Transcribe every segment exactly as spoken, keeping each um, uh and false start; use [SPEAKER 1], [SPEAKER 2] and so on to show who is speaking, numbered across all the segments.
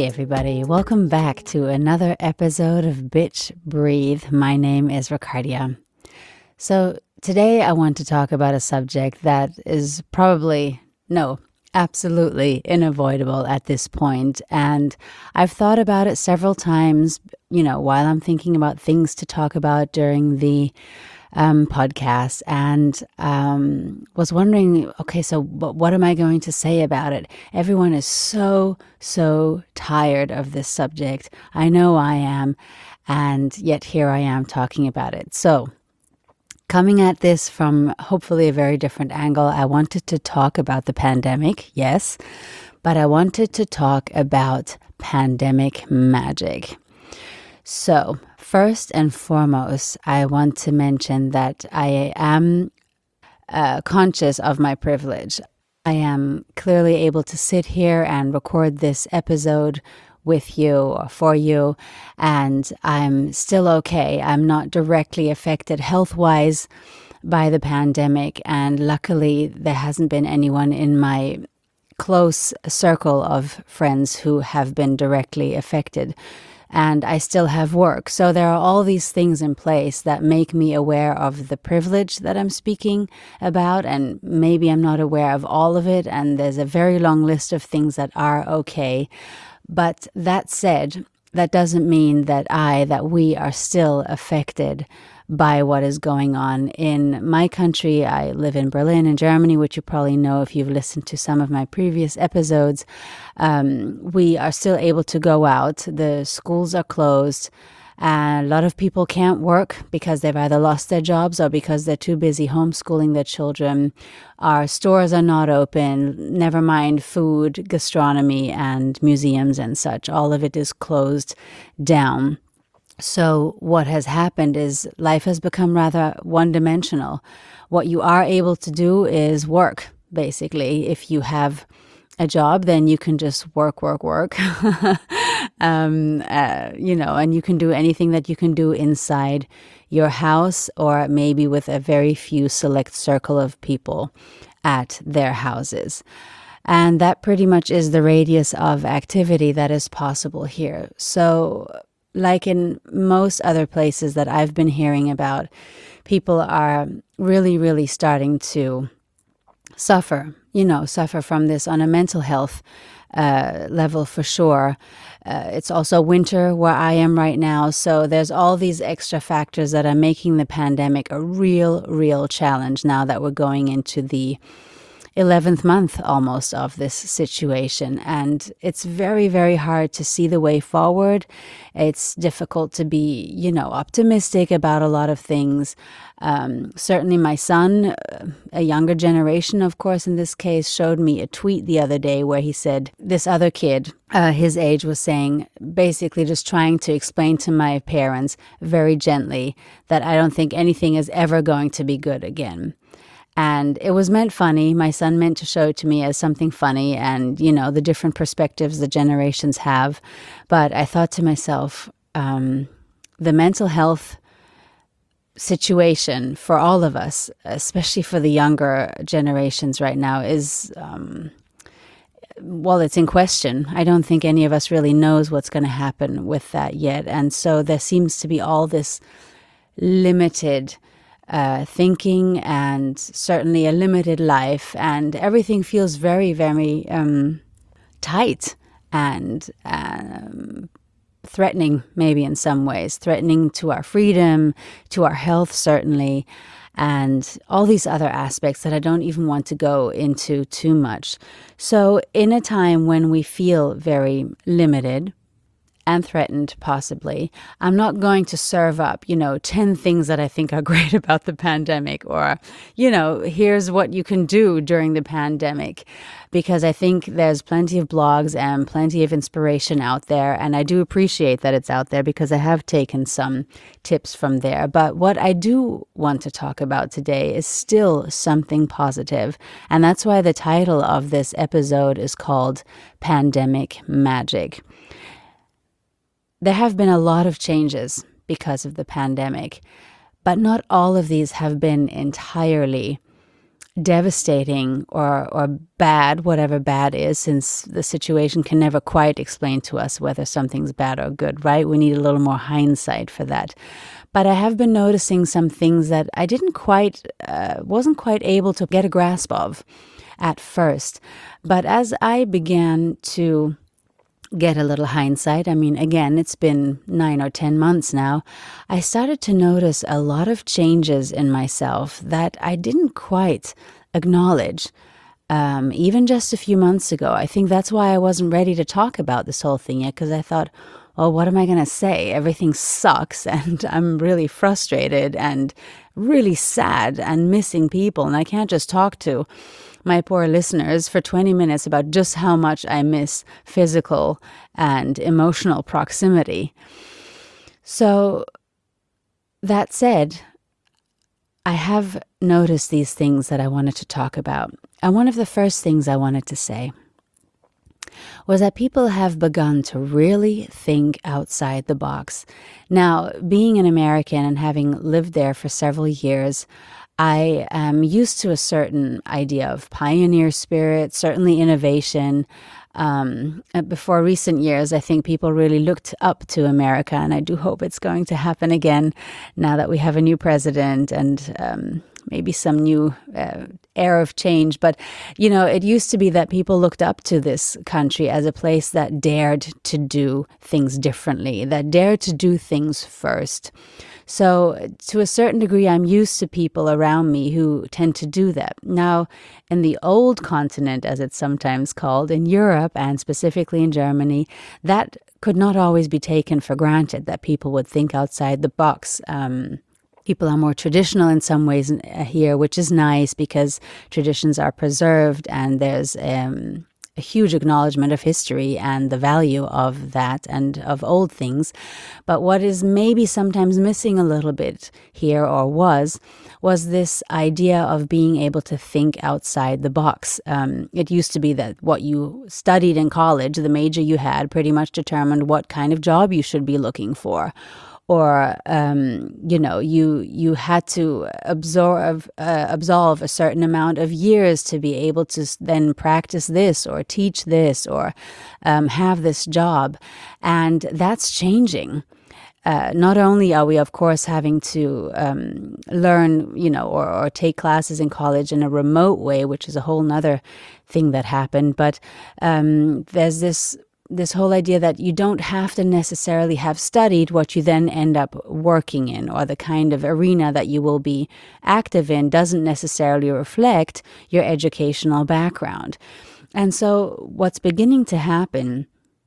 [SPEAKER 1] everybody, welcome back to another episode of Bitch Breathe. My name is Ricardia. So today I want to talk about a subject that is probably, no, absolutely unavoidable at this point. And I've thought about it several times, you know, while I'm thinking about things to talk about during the um, podcast, and um, was wondering, okay, so what, what am I going to say about it? Everyone is so, so tired of this subject. I know I am, and yet here I am talking about it. So coming at this from hopefully a very different angle, I wanted to talk about the pandemic, yes, but I wanted to talk about pandemic magic. So, first and foremost, I want to mention that I am uh, conscious of my privilege. I am clearly able to sit here and record this episode with you or for you, and I'm still okay. I'm not directly affected health-wise by the pandemic, and luckily there hasn't been anyone in my close circle of friends who have been directly affected. And I still have work. So there are all these things in place that make me aware of the privilege that I'm speaking about, and maybe I'm not aware of all of it, and there's a very long list of things that are okay. But that said, that doesn't mean that I, that we are still affected by what is going on in my country. I live in Berlin, in Germany, which you probably know if you've listened to some of my previous episodes. Um, we are still able to go out. The schools are closed. And a lot of people can't work because they've either lost their jobs or because they're too busy homeschooling their children. Our stores are not open, never mind food, gastronomy, and museums and such. All of it is closed down. So what has happened is life has become rather one-dimensional. What you are able to do is work, basically. If you have a job, then you can just work, work, work. um, uh, you know, and you can do anything that you can do inside your house, or maybe with a very few select circle of people at their houses. And that pretty much is the radius of activity that is possible here. So like in most other places that I've been hearing about, people are really, really starting to suffer, you know, suffer from this on a mental health uh, level for sure. Uh, it's also winter where I am right now. So there's all these extra factors that are making the pandemic a real, real challenge now that we're going into the eleventh month almost of this situation. And it's very, very hard to see the way forward. It's difficult to be, you know, optimistic about a lot of things. Um, certainly my son, a younger generation, of course, in this case, showed me a tweet the other day where he said this other kid, uh, his age, was saying, basically just trying to explain to my parents very gently that I don't think anything is ever going to be good again. And it was meant funny. My son meant to show it to me as something funny and, you know, the different perspectives the generations have. But I thought to myself, um, the mental health situation for all of us, especially for the younger generations right now, is, um, well, it's in question. I don't think any of us really knows what's going to happen with that yet. And so there seems to be all this limited Uh, thinking and certainly a limited life, and everything feels very, very um, tight and um, threatening, maybe in some ways, threatening to our freedom, to our health, certainly, and all these other aspects that I don't even want to go into too much. So in a time when we feel very limited and threatened, possibly, I'm not going to serve up, you know, ten things that I think are great about the pandemic, or, you know, here's what you can do during the pandemic, because I think there's plenty of blogs and plenty of inspiration out there, and I do appreciate that it's out there because I have taken some tips from there. But what I do want to talk about today is still something positive, and that's why the title of this episode is called Pandemic Magic. There have been a lot of changes because of the pandemic, but not all of these have been entirely devastating or or bad, whatever bad is, since the situation can never quite explain to us whether something's bad or good, right? We need a little more hindsight for that. But I have been noticing some things that I didn't quite, uh, wasn't quite able to get a grasp of at first. But as I began to get a little hindsight, I mean, again, it's been nine or ten months now, I started to notice a lot of changes in myself that I didn't quite acknowledge. Um, even just a few months ago. I think that's why I wasn't ready to talk about this whole thing yet, because I thought, well, what am I going to say? Everything sucks and I'm really frustrated and really sad and missing people. And I can't just talk to my poor listeners for twenty minutes about just how much I miss physical and emotional proximity. So that said, I have noticed these things that I wanted to talk about. And one of the first things I wanted to say was that people have begun to really think outside the box. Now, being an American and having lived there for several years, I am used to a certain idea of pioneer spirit, certainly innovation. Um, before recent years, I think people really looked up to America, and I do hope it's going to happen again now that we have a new president and um, maybe some new uh, air of change. But, you know, it used to be that people looked up to this country as a place that dared to do things differently, that dared to do things first. So to a certain degree, I'm used to people around me who tend to do that. Now, in the old continent, as it's sometimes called, in Europe and specifically in Germany, that could not always be taken for granted, that people would think outside the box. Um, people are more traditional in some ways here, which is nice because traditions are preserved and there's um, a huge acknowledgement of history and the value of that and of old things. But what is maybe sometimes missing a little bit here, or was, was this idea of being able to think outside the box. Um, it used to be that what you studied in college, the major you had, pretty much determined what kind of job you should be looking for. Or, um, you know, you you had to absorb, uh, absolve a certain amount of years to be able to then practice this or teach this or um, have this job. And that's changing. Uh, not only are we, of course, having to um, learn, you know, or, or take classes in college in a remote way, which is a whole nother thing that happened, but um, there's this this whole idea that you don't have to necessarily have studied what you then end up working in, or the kind of arena that you will be active in doesn't necessarily reflect your educational background. And so what's beginning to happen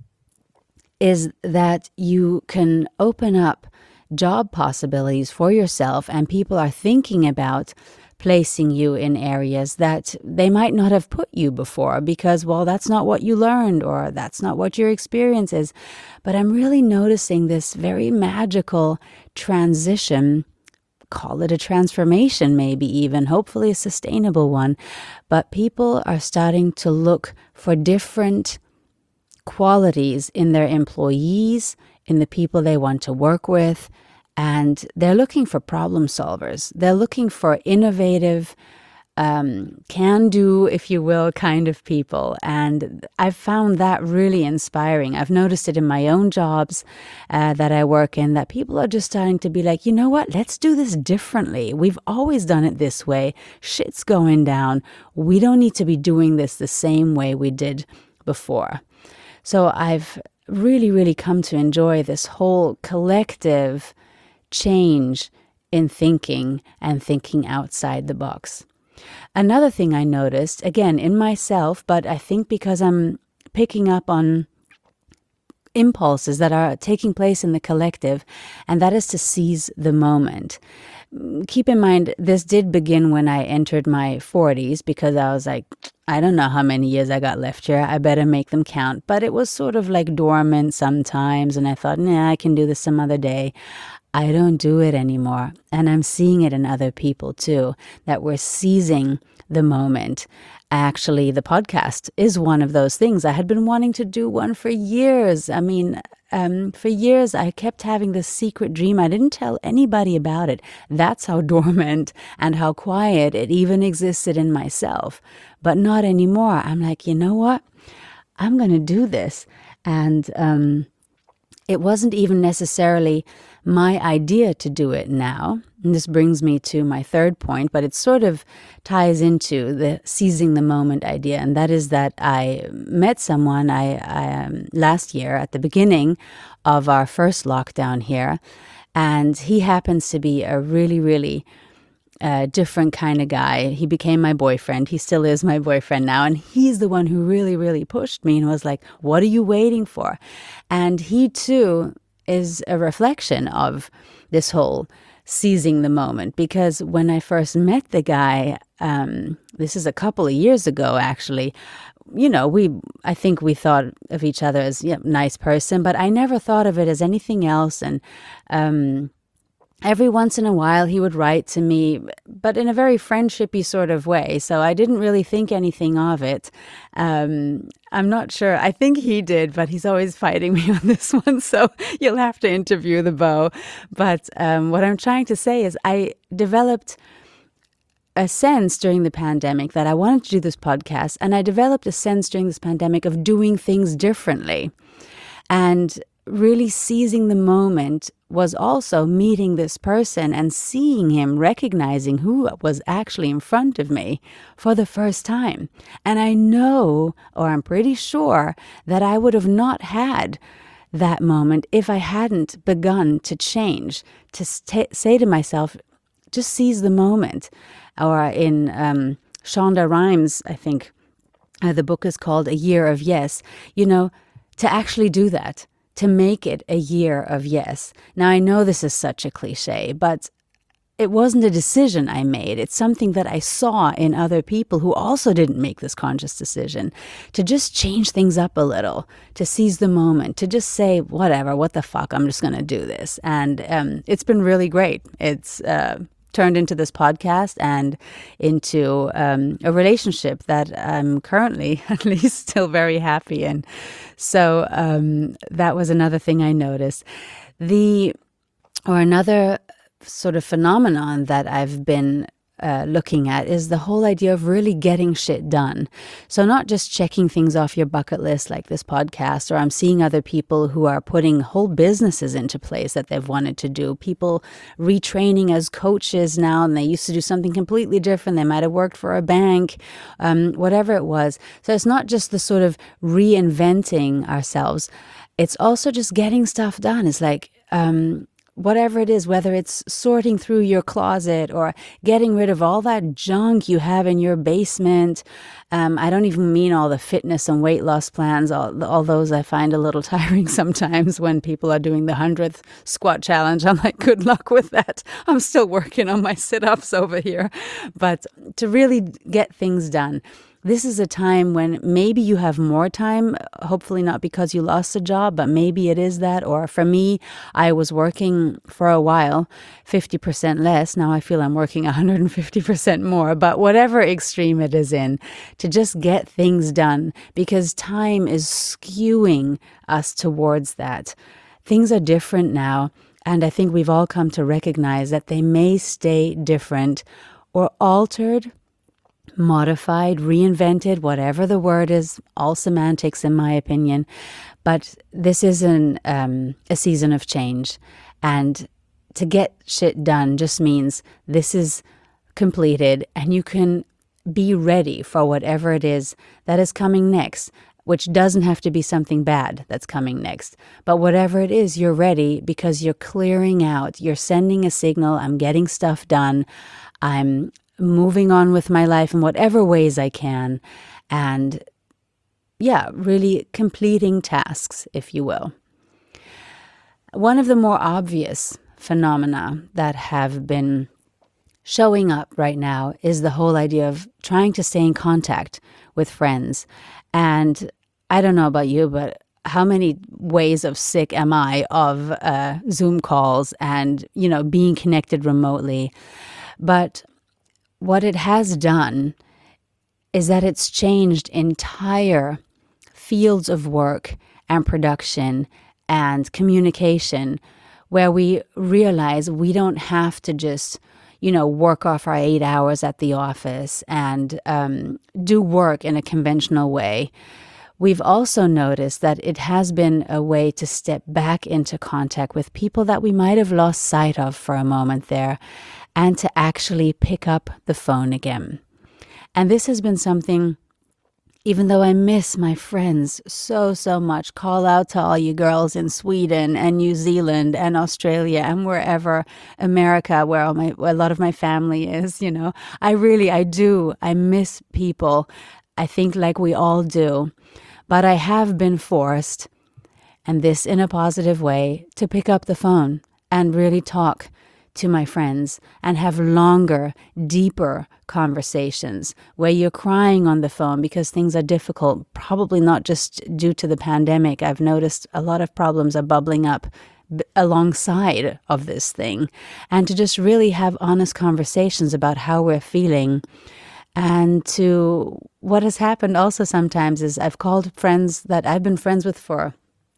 [SPEAKER 1] is that you can open up job possibilities for yourself, and people are thinking about placing you in areas that they might not have put you before because, well, that's not what you learned or that's not what your experience is. But I'm really noticing this very magical transition, call it a transformation, maybe even, hopefully a sustainable one. But people are starting to look for different qualities in their employees, in the people they want to work with. And they're looking for problem solvers. They're looking for innovative, um, can-do, if you will, kind of people. And I've found that really inspiring. I've noticed it in my own jobs uh, that I work in, that people are just starting to be like, you know what, let's do this differently. We've always done it this way. Shit's going down. We don't need to be doing this the same way we did before. So I've really, really come to enjoy this whole collective change in thinking and thinking outside the box. Another thing I noticed, again, in myself, but I think because I'm picking up on impulses that are taking place in the collective, and that is to seize the moment. Keep in mind, this did begin when I entered my forties, because I was like, I don't know how many years I got left here. I better make them count. But it was sort of like dormant sometimes, and I thought, nah, I can do this some other day. I don't do it anymore. And I'm seeing it in other people too, that we're seizing the moment. Actually, the podcast is one of those things. I had been wanting to do one for years. I mean, um, for years, I kept having this secret dream. I didn't tell anybody about it. That's how dormant and how quiet it even existed in myself. But not anymore. I'm like, you know what? I'm going to do this. And um, it wasn't even necessarily my idea to do it now. And this brings me to my third point, but it sort of ties into the seizing the moment idea. And that is that I met someone I, I um, last year at the beginning of our first lockdown here. And he happens to be a really, really uh, different kind of guy. He became my boyfriend. He still is my boyfriend now. And he's the one who really, really pushed me and was like, what are you waiting for? And he too is a reflection of this whole seizing the moment, because when I first met the guy, um, this is a couple of years ago, actually, you know, we, I think we thought of each other as, yeah, nice person, but I never thought of it as anything else. And, um, every once in a while he would write to me, but in a very friendshipy sort of way. So I didn't really think anything of it. Um, I'm not sure. I think he did, but he's always fighting me on this one. So you'll have to interview the beau. But um, what I'm trying to say is I developed a sense during the pandemic that I wanted to do this podcast. And I developed a sense during this pandemic of doing things differently. And really seizing the moment was also meeting this person and seeing him, recognizing who was actually in front of me for the first time. And I know, or I'm pretty sure, that I would have not had that moment if I hadn't begun to change, to st- say to myself, just seize the moment. Or in um, Shonda Rhimes, I think uh, the book is called A Year of Yes, you know, to actually do that. To make it a year of yes. Now, I know this is such a cliche, but it wasn't a decision I made. It's something that I saw in other people who also didn't make this conscious decision, to just change things up a little, to seize the moment, to just say, whatever, what the fuck, I'm just going to do this. And um, it's been really great. It's uh, turned into this podcast and into um, a relationship that I'm currently at least still very happy in. So um, that was another thing I noticed. The or another sort of phenomenon that I've been uh, looking at is the whole idea of really getting shit done. So not just checking things off your bucket list like this podcast, or I'm seeing other people who are putting whole businesses into place that they've wanted to do. People retraining as coaches now, and they used to do something completely different. They might have worked for a bank, um, whatever it was. So it's not just the sort of reinventing ourselves. It's also just getting stuff done. It's like, um, whatever it is, whether it's sorting through your closet or getting rid of all that junk you have in your basement. Um, I don't even mean all the fitness and weight loss plans, all, all those I find a little tiring sometimes when people are doing the hundredth squat challenge. I'm like, good luck with that. I'm still working on my sit-ups over here. But to really get things done. This is a time when maybe you have more time, hopefully not because you lost a job, but maybe it is that. Or for me, I was working for a while, fifty percent less. Now I feel I'm working one hundred fifty percent more, but whatever extreme it is in, to just get things done, because time is skewing us towards that. Things are different now, and I think we've all come to recognize that they may stay different or altered, modified, reinvented, whatever the word is, all semantics in my opinion. But this is an, um, a season of change. And to get shit done just means this is completed and you can be ready for whatever it is that is coming next, which doesn't have to be something bad that's coming next. But whatever it is, you're ready because you're clearing out. You're sending a signal. I'm getting stuff done. I'm moving on with my life in whatever ways I can, and yeah, really completing tasks, if you will. One of the more obvious phenomena that have been showing up right now is the whole idea of trying to stay in contact with friends. And I don't know about you, but how many ways of sick am I of uh, Zoom calls and, you know, being connected remotely? But what it has done is that it's changed entire fields of work and production and communication, where we realize we don't have to just, you know, work off our eight hours at the office and um, do work in a conventional way. We've also noticed that it has been a way to step back into contact with people that we might have lost sight of for a moment there, and to actually pick up the phone again. And this has been something, even though I miss my friends so, so much, call out to all you girls in Sweden and New Zealand and Australia and wherever, America, where, all my, where a lot of my family is, you know. I really, I do. I miss people. I think like we all do. But I have been forced, and this in a positive way, to pick up the phone and really talk to my friends and have longer, deeper conversations where you're crying on the phone because things are difficult, probably not just due to the pandemic. I've noticed a lot of problems are bubbling up b- alongside of this thing, and to just really have honest conversations about how we're feeling. And to what has happened also sometimes is I've called friends that I've been friends with for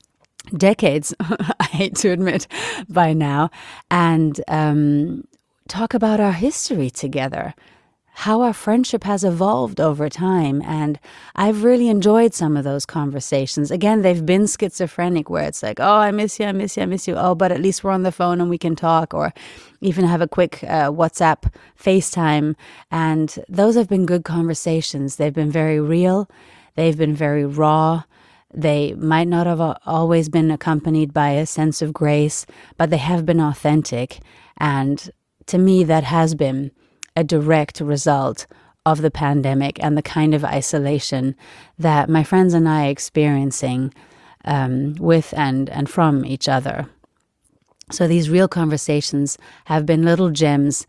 [SPEAKER 1] decades, I hate to admit by now, and um, talk about our history together, how our friendship has evolved over time. And I've really enjoyed some of those conversations. Again, they've been schizophrenic, where it's like, oh, I miss you, I miss you, I miss you. Oh, but at least we're on the phone and we can talk, or even have a quick uh, WhatsApp, FaceTime. And those have been good conversations. They've been very real. They've been very raw. They might not have always been accompanied by a sense of grace, but they have been authentic. And to me, that has been a direct result of the pandemic and the kind of isolation that my friends and I are experiencing um, with and, and from each other. So these real conversations have been little gems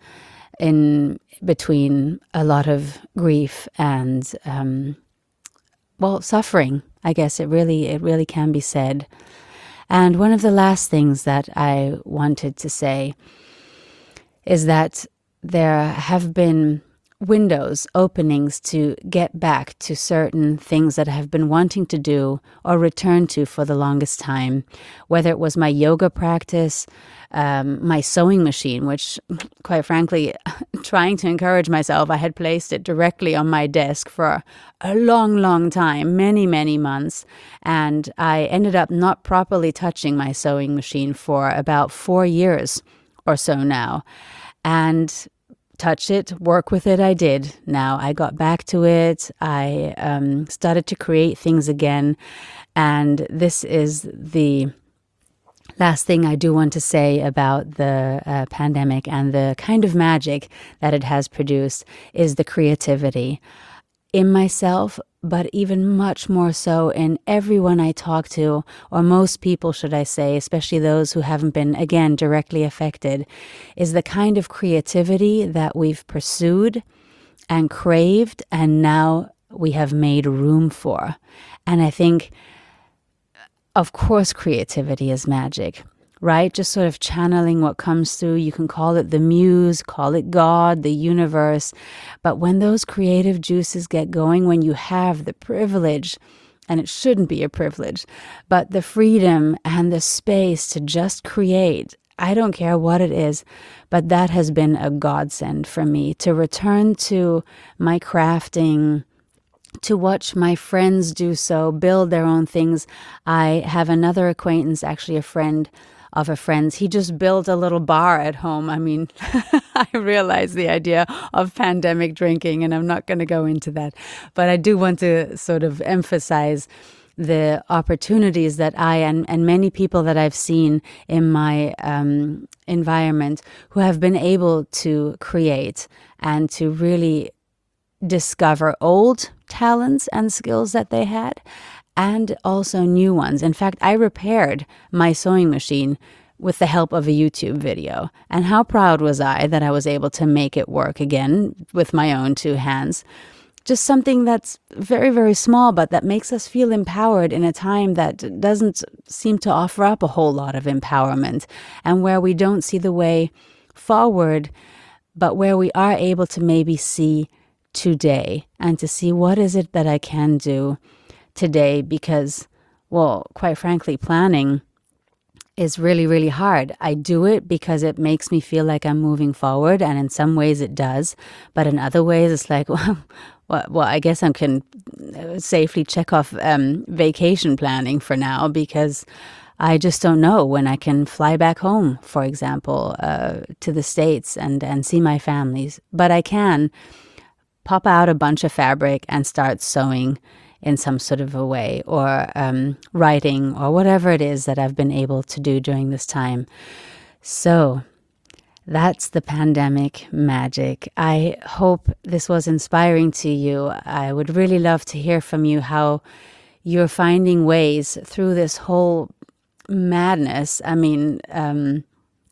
[SPEAKER 1] in between a lot of grief and, um, well, suffering. I guess it really, it really can be said. And one of the last things that I wanted to say is that there have been windows, openings to get back to certain things that I have been wanting to do or return to for the longest time, whether it was my yoga practice, um, my sewing machine, which, quite frankly, trying to encourage myself, I had placed it directly on my desk for a long, long time, many, many months, and I ended up not properly touching my sewing machine for about four years or so now. And touch it, work with it, I did. Now I got back to it. I um, started to create things again. And this is the last thing I do want to say about the uh, pandemic and the kind of magic that it has produced is the creativity in myself, but even much more so in everyone I talk to, or most people, should I say, especially those who haven't been, again, directly affected, is the kind of creativity that we've pursued and craved, and now we have made room for. And I think, of course, creativity is magic, right? Just sort of channeling what comes through. You can call it the muse, call it God, the universe. But when those creative juices get going, when you have the privilege, and it shouldn't be a privilege, but the freedom and the space to just create, I don't care what it is, but that has been a godsend for me to return to my crafting, to watch my friends do so, build their own things. I have another acquaintance, actually a friend of a friend's. He just built a little bar at home. I mean, I realize the idea of pandemic drinking, and I'm not going to go into that. But I do want to sort of emphasize the opportunities that I and, and many people that I've seen in my um, environment who have been able to create and to really discover old talents and skills that they had, and also new ones. In fact, I repaired my sewing machine with the help of a YouTube video. And how proud was I that I was able to make it work again with my own two hands. Just something that's very, very small, but that makes us feel empowered in a time that doesn't seem to offer up a whole lot of empowerment, and where we don't see the way forward, but where we are able to maybe see today and to see what is it that I can do today, because, well, quite frankly, planning is really, really hard. I do it because it makes me feel like I'm moving forward, and in some ways it does. But in other ways, it's like, well, well, well I guess I can safely check off um, vacation planning for now, because I just don't know when I can fly back home, for example, uh, to the States and, and see my families. But I can pop out a bunch of fabric and start sewing in some sort of a way, or um, writing, or whatever it is that I've been able to do during this time. So that's the pandemic magic. I hope this was inspiring to you. I would really love to hear from you how you're finding ways through this whole madness. I mean, um,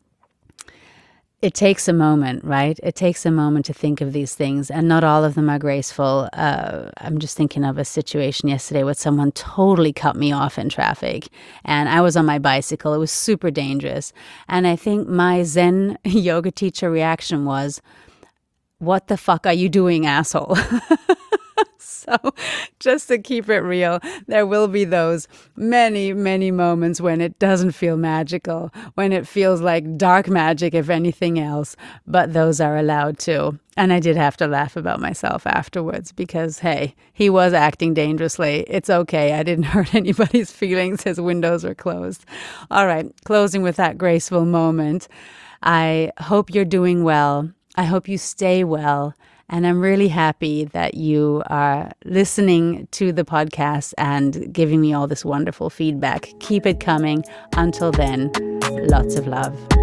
[SPEAKER 1] it takes a moment, right? It takes a moment to think of these things, and not all of them are graceful. Uh, I'm just thinking of a situation yesterday where someone totally cut me off in traffic, and I was on my bicycle. It was super dangerous. And I think my Zen yoga teacher reaction was, "What the fuck are you doing, asshole?" So just to keep it real, there will be those many, many moments when it doesn't feel magical, when it feels like dark magic, if anything else, but those are allowed too. And I did have to laugh about myself afterwards because, hey, he was acting dangerously. It's okay. I didn't hurt anybody's feelings. His windows were closed. All right, closing with that graceful moment. I hope you're doing well. I hope you stay well. And I'm really happy that you are listening to the podcast and giving me all this wonderful feedback. Keep it coming. Until then, lots of love.